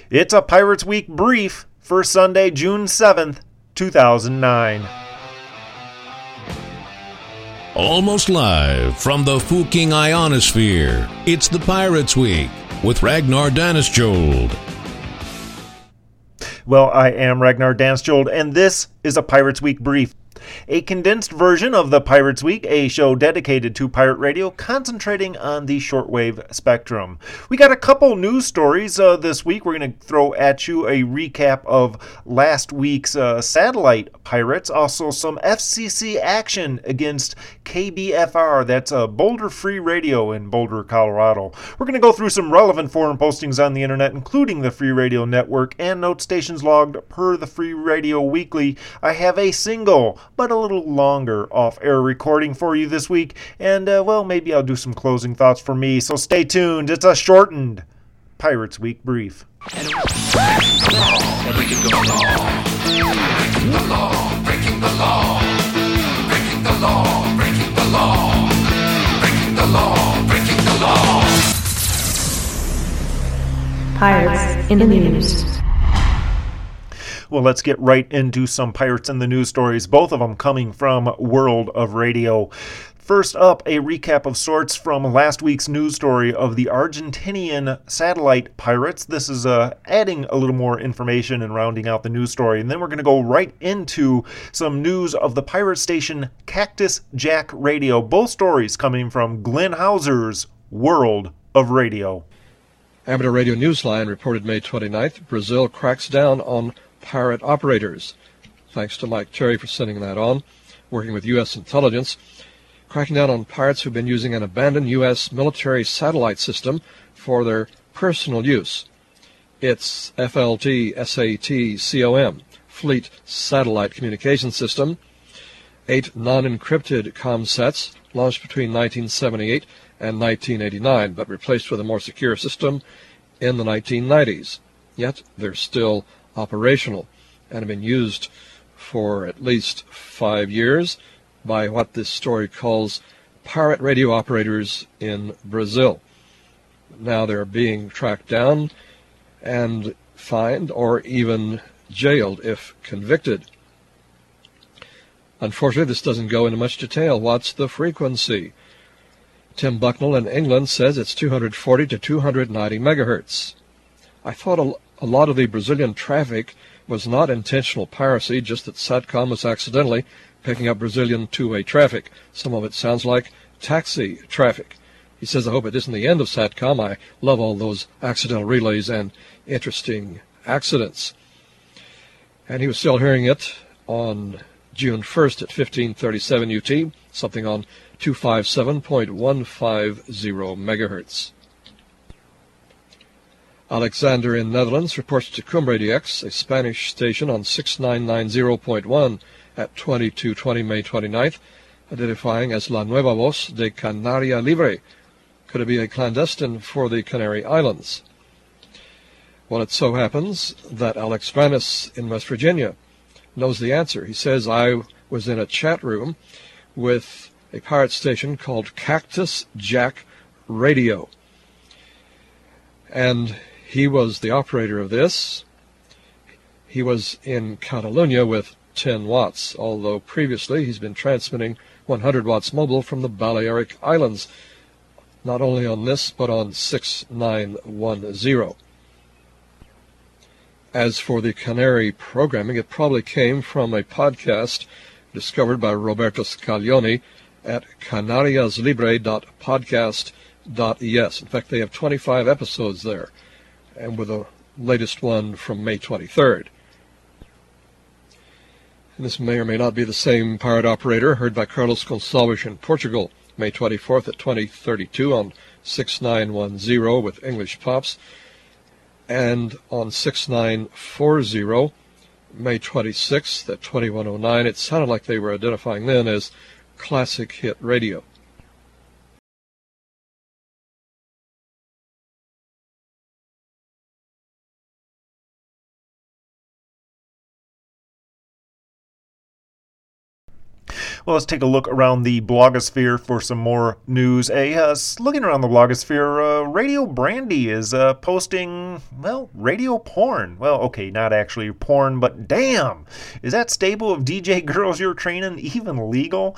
It's a Pirates Week brief for Sunday, June 7th, 2009. Almost live from the Fuking Ionosphere, it's the Pirates Week with Ragnar Daneskjold. Well, I am Ragnar Daneskjold, and this is a Pirates Week brief. A condensed version of the Pirates Week, a show dedicated to pirate radio, concentrating on the shortwave spectrum. We got a couple news stories this week. We're going to throw at you a recap of last week's satellite pirates, also some FCC action against KBFR, that's Boulder Free Radio in Boulder, Colorado. We're going to go through some relevant forum postings on the internet, including the Free Radio Network and note stations logged per the Free Radio Weekly. I have a single but a little longer off-air recording for you this week, and maybe I'll do some closing thoughts for me, so stay tuned. It's a shortened Pirates Week brief. Breaking the law, breaking the law, breaking the law, breaking the law, breaking the law, breaking the law, breaking the law. Pirates in the news. Well, let's get right into some Pirates in the News stories, both of them coming from World of Radio. First up, a recap of sorts from last week's news story of the Argentinian satellite pirates. This is adding a little more information and rounding out the news story. And then we're going to go right into some news of the pirate station Cactus Jack Radio. Both stories coming from Glenn Hauser's World of Radio. Amateur Radio Newsline reported May 29th, Brazil cracks down on pirate operators. Thanks to Mike Cherry for sending that on, working with U.S. intelligence, cracking down on pirates who've been using an abandoned U.S. military satellite system for their personal use. It's FLT-SAT-COM, Fleet Satellite Communication System, 8 non-encrypted comsets launched between 1978 and 1989, but replaced with a more secure system in the 1990s. Yet they're still operational and have been used for at least 5 years by what this story calls pirate radio operators in Brazil. Now they're being tracked down and fined or even jailed if convicted. Unfortunately, this doesn't go into much detail. What's the frequency? Tim Bucknell in England says it's 240 to 290 megahertz. I thought a lot of the Brazilian traffic was not intentional piracy, just that SATCOM was accidentally picking up Brazilian two-way traffic. Some of it sounds like taxi traffic. He says, I hope it isn't the end of SATCOM. I love all those accidental relays and interesting accidents. And he was still hearing it on June 1st at 1537 UT, something on 257.150 megahertz. Alexander in Netherlands reports to Cumbre X, a Spanish station on 6990.1 at 2220 May 29th, identifying as La Nueva Voz de Canaria Libre. Could it be a clandestine for the Canary Islands? Well, it so happens that Alex Vanis in West Virginia knows the answer. He says, I was in a chat room with a pirate station called Cactus Jack Radio. And he was the operator of this. He was in Catalonia with 10 watts, although previously he's been transmitting 100 watts mobile from the Balearic Islands, not only on this, but on 6910. As for the Canary programming, it probably came from a podcast discovered by Roberto Scaglione at canariaslibre.podcast.es. In fact, they have 25 episodes there, and with the latest one from May 23rd. And this may or may not be the same pirate operator heard by Carlos Gonçalves in Portugal, May 24th at 2032 on 6910 with English Pops, and on 6940, May 26th at 2109. It sounded like they were identifying then as Classic Hit Radio. Well, let's take a look around the blogosphere for some more news. Looking around the blogosphere, Radio Brandy is posting, well, radio porn. Well, okay, not actually porn, but damn! Is that stable of DJ girls you're training even legal?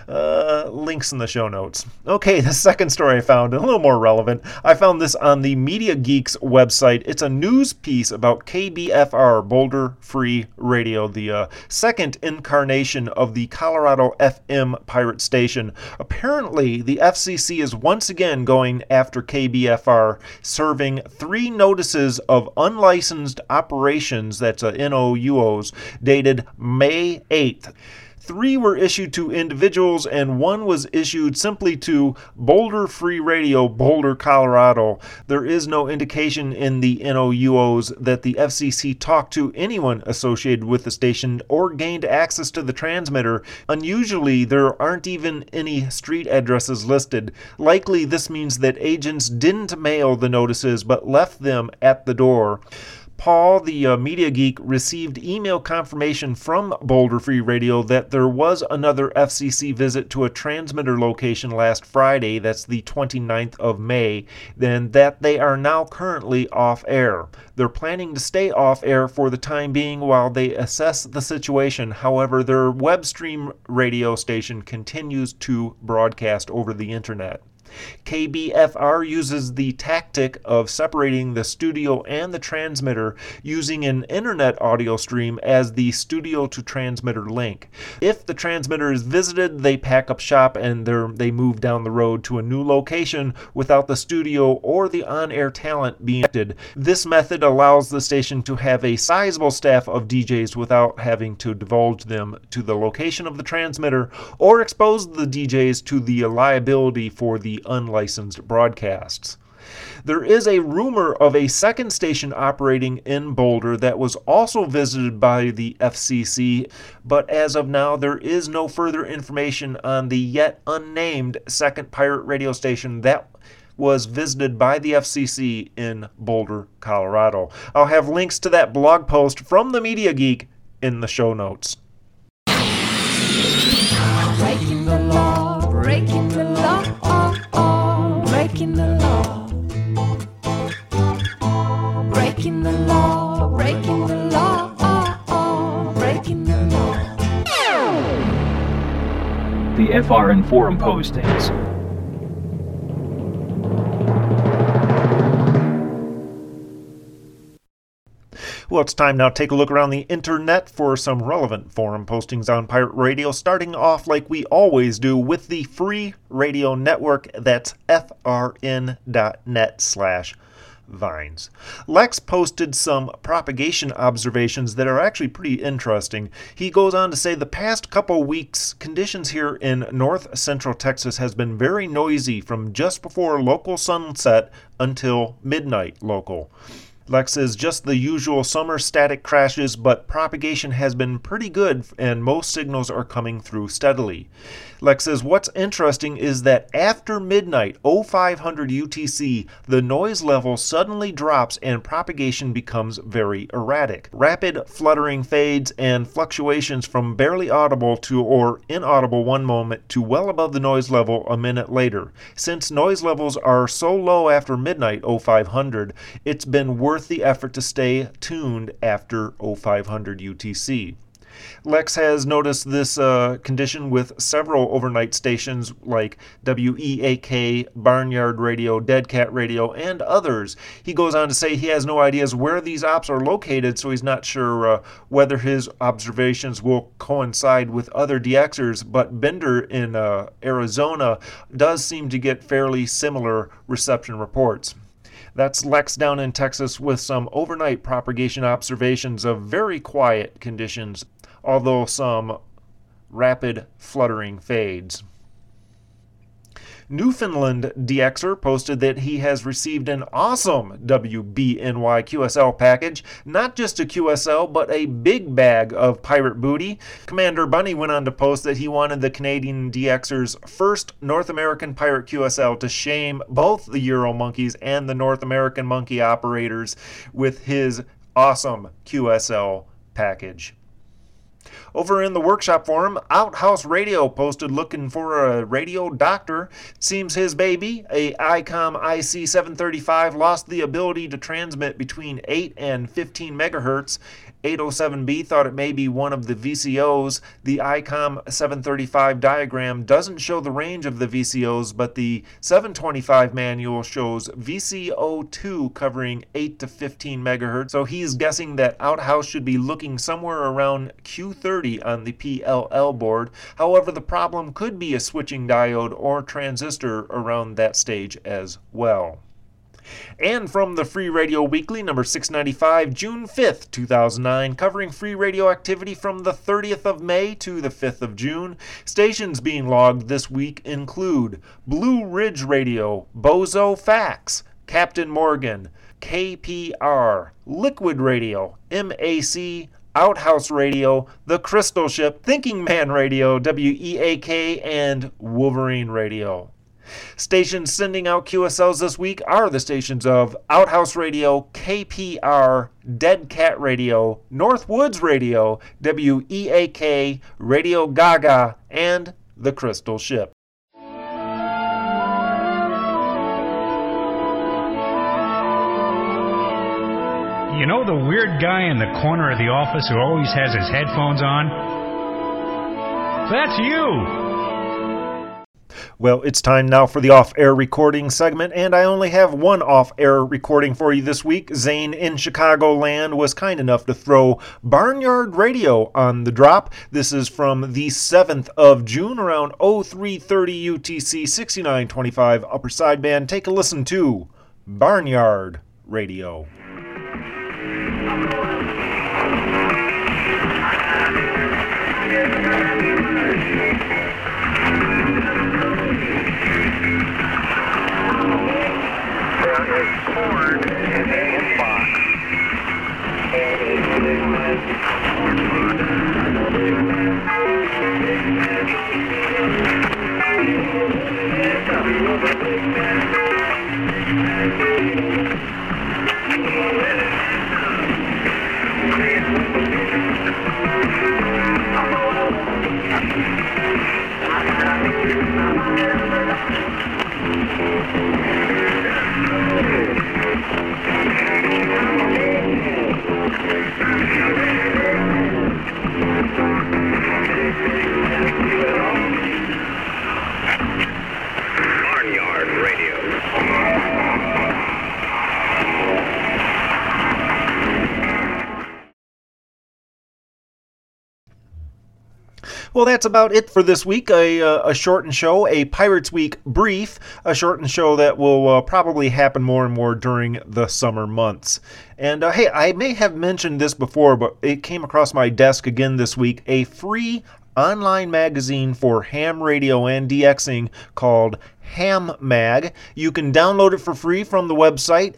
Links in the show notes. Okay, the second story I found, a little more relevant. I found this on the Media Geeks website. It's a news piece about KBFR, Boulder Free Radio, the second incarnation of the Colorado FM pirate station. Apparently, the FCC is once again going after KBFR, serving 3 notices of unlicensed operations, that's NOUOs, dated May 8th. 3 were issued to individuals, and 1 was issued simply to Boulder Free Radio, Boulder, Colorado. There is no indication in the NOUOs that the FCC talked to anyone associated with the station or gained access to the transmitter. Unusually, there aren't even any street addresses listed. Likely, this means that agents didn't mail the notices but left them at the door. Paul, the media geek, received email confirmation from Boulder Free Radio that there was another FCC visit to a transmitter location last Friday, that's the 29th of May, then that they are now currently off air. They're planning to stay off air for the time being while they assess the situation. However, their web stream radio station continues to broadcast over the internet. KBFR uses the tactic of separating the studio and the transmitter using an internet audio stream as the studio to transmitter link. If the transmitter is visited, they pack up shop and they move down the road to a new location without the studio or the on-air talent being affected. This method allows the station to have a sizable staff of DJs without having to divulge them to the location of the transmitter or expose the DJs to the liability for the unlicensed broadcasts. There is a rumor of a second station operating in Boulder that was also visited by the FCC, but as of now there is no further information on the yet unnamed second pirate radio station that was visited by the FCC in Boulder, Colorado. I'll have links to that blog post from the Media Geek in the show notes. Breaking the law, breaking the law, breaking the law. Breaking the law, breaking the law, breaking the law. The FRN forum postings. Well, it's time now to take a look around the internet for some relevant forum postings on Pirate Radio, starting off like we always do with the free radio network. That's frn.net/Vines. Lex posted some propagation observations that are actually pretty interesting. He goes on to say the past couple weeks, conditions here in north central Texas has been very noisy from just before local sunset until midnight local. Lex says just the usual summer static crashes, but propagation has been pretty good and most signals are coming through steadily. Lex says what's interesting is that after midnight 0500 UTC, the noise level suddenly drops and propagation becomes very erratic. Rapid fluttering fades and fluctuations from barely audible to or inaudible one moment to well above the noise level a minute later. Since noise levels are so low after midnight 0500, it's been worth the effort to stay tuned after 0500 UTC. Lex has noticed this condition with several overnight stations like WEAK, Barnyard Radio, Dead Cat Radio, and others. He goes on to say he has no ideas where these ops are located, so he's not sure whether his observations will coincide with other DXers, but Bender in Arizona does seem to get fairly similar reception reports. That's Lex down in Texas with some overnight propagation observations of very quiet conditions, although some rapid fluttering fades. Newfoundland DXer posted that he has received an awesome WBNY QSL package, not just a QSL, but a big bag of pirate booty. Commander Bunny went on to post that he wanted the Canadian DXer's first North American pirate QSL to shame both the Euro monkeys and the North American monkey operators with his awesome QSL package. Over in the workshop forum, Outhouse Radio posted looking for a radio doctor. Seems his baby, a ICOM IC735, lost the ability to transmit between 8 and 15 megahertz. 807B thought it may be one of the VCOs. The ICOM 735 diagram doesn't show the range of the VCOs, but the 725 manual shows VCO2 covering 8 to 15 megahertz. So he's guessing that Outhouse should be looking somewhere around Q30 on the PLL board. However, the problem could be a switching diode or transistor around that stage as well. And from the Free Radio Weekly, number 695, June 5th, 2009, covering free radio activity from the 30th of May to the 5th of June. Stations being logged this week include Blue Ridge Radio, Bozo Fax, Captain Morgan, KPR, Liquid Radio, MAC, Outhouse Radio, The Crystal Ship, Thinking Man Radio, WEAK, and Wolverine Radio. Stations sending out QSLs this week are the stations of Outhouse Radio, KPR, Dead Cat Radio, Northwoods Radio, WEAK, Radio Gaga, and The Crystal Ship. You know the weird guy in the corner of the office who always has his headphones on? That's you! Well, it's time now for the off-air recording segment, and I only have one off-air recording for you this week. Zane in Chicagoland was kind enough to throw Barnyard Radio on the drop. This is from the 7th of June, around 0330 UTC 6925 upper sideband. Take a listen to Barnyard Radio. Well, that's about it for this week. A shortened show, a Pirates Week brief, a shortened show that will probably happen more and more during the summer months. And hey, I may have mentioned this before, but it came across my desk again this week, a free online magazine for ham radio and DXing called Ham Mag. You can download it for free from the website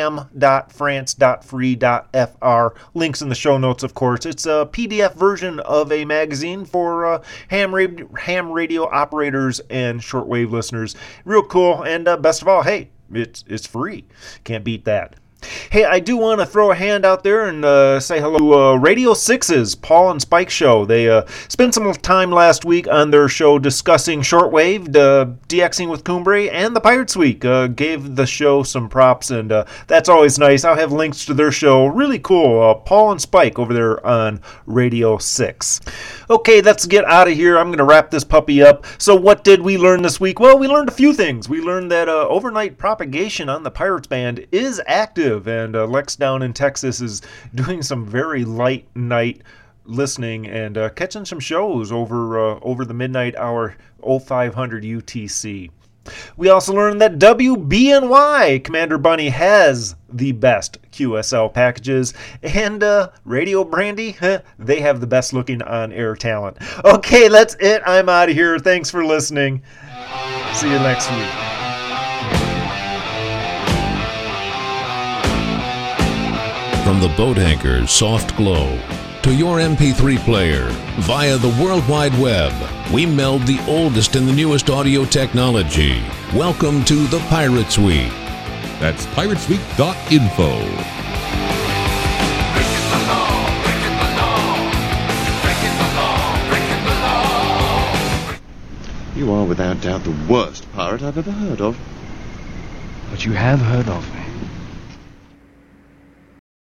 ham.france.free.fr. Links in the show notes, of course. It's a PDF version of a magazine for ham radio operators and shortwave listeners. Real cool, and best of all, hey, it's free. Can't beat that. Hey, I do want to throw a hand out there and say hello to Radio 6's Paul and Spike show. They spent some time last week on their show discussing shortwave, DXing with Cumbre, and the Pirates Week. Gave the show some props, and that's always nice. I'll have links to their show. Really cool. Paul and Spike over there on Radio 6. Okay, let's get out of here. I'm going to wrap this puppy up. So what did we learn this week? Well, we learned a few things. We learned that overnight propagation on the Pirates band is active. And Lex down in Texas is doing some very light night listening and catching some shows over the midnight hour 0500 UTC. We also learned that WBNY, Commander Bunny, has the best QSL packages, and Radio Brandy, they have the best looking on-air talent. Okay, that's it. I'm out of here. Thanks for listening. See you next week. From the boat anchor's soft glow to your MP3 player via the World Wide Web, we meld the oldest and the newest audio technology. Welcome to the Pirates Week. That's piratesweek.info. Breaking the law, breaking the law, breaking the without doubt the worst pirate I've ever heard of. But you have heard of me.